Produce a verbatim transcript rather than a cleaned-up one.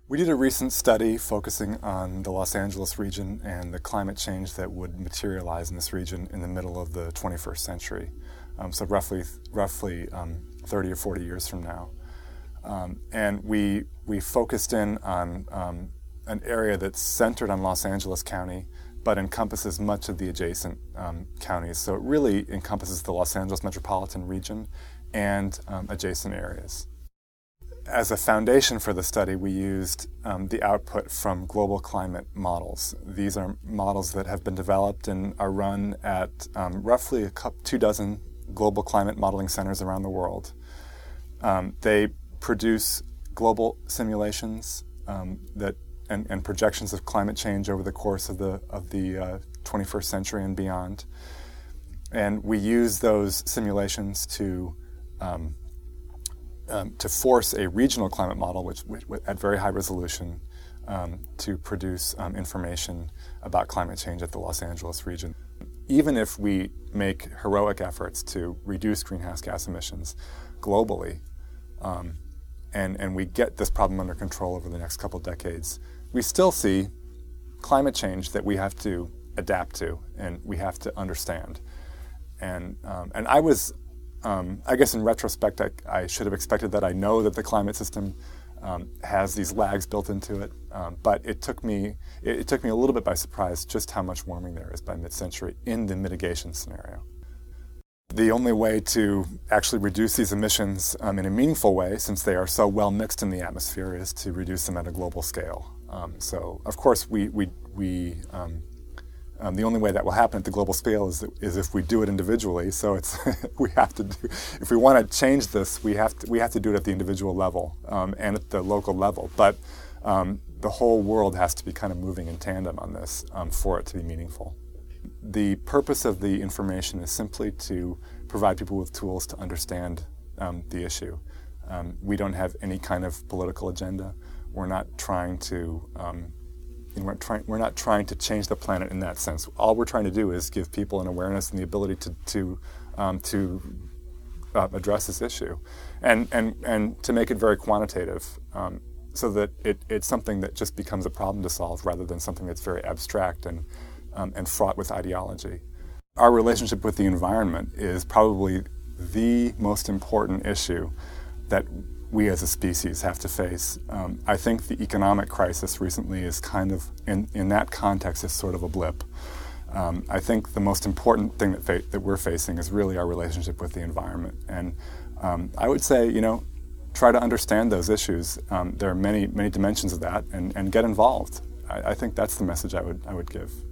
We did a recent study focusing on the Los Angeles region and the climate change that would materialize in this region in the middle of the twenty-first century, um, so roughly roughly um, thirty or forty years from now. Um, and we we focused in on um, an area that's centered on Los Angeles County, but encompasses much of the adjacent um, counties. So it really encompasses the Los Angeles metropolitan region and um, adjacent areas. As a foundation for the study, we used um, the output from global climate models. These are models that have been developed and are run at um, roughly a couple, two dozen global climate modeling centers around the world. Um, they produce global simulations um, that and, and projections of climate change over the course of the of the uh, twenty-first century and beyond. And we use those simulations to um, Um, to force a regional climate model, which, which at very high resolution, um, to produce um, information about climate change at the Los Angeles region. Even if we make heroic efforts to reduce greenhouse gas emissions globally, um, and, and we get this problem under control over the next couple decades, we still see climate change that we have to adapt to and we have to understand. And, um, and I was Um, I guess in retrospect, I, I should have expected that. I know that the climate system um, has these lags built into it, um, but it took me it, it took me a little bit by surprise just how much warming there is by mid-century in the mitigation scenario. The only way to actually reduce these emissions um, in a meaningful way, since they are so well mixed in the atmosphere, is to reduce them at a global scale. Um, so, of course, we we we. Um, Um, the only way that will happen at the global scale is, is if we do it individually. So it's we have to do. If we want to change this, we have to we have to do it at the individual level um, and at the local level. But um, the whole world has to be kind of moving in tandem on this um, for it to be meaningful. The purpose of the information is simply to provide people with tools to understand um, the issue. Um, we don't have any kind of political agenda. We're not trying to. Um, We're, trying, we're not trying to change the planet in that sense. All we're trying to do is give people an awareness and the ability to to um, to uh, address this issue, and and and to make it very quantitative, um, so that it, it's something that just becomes a problem to solve rather than something that's very abstract and um, and fraught with ideology. Our relationship with the environment is probably the most important issue that we as a species have to face. Um, I think the economic crisis recently is kind of, in, in that context, is sort of a blip. Um, I think the most important thing that, fa- that we're facing is really our relationship with the environment. And um, I would say, you know, try to understand those issues. Um, there are many, many dimensions of that, and, and get involved. I, I think that's the message I would, I would give.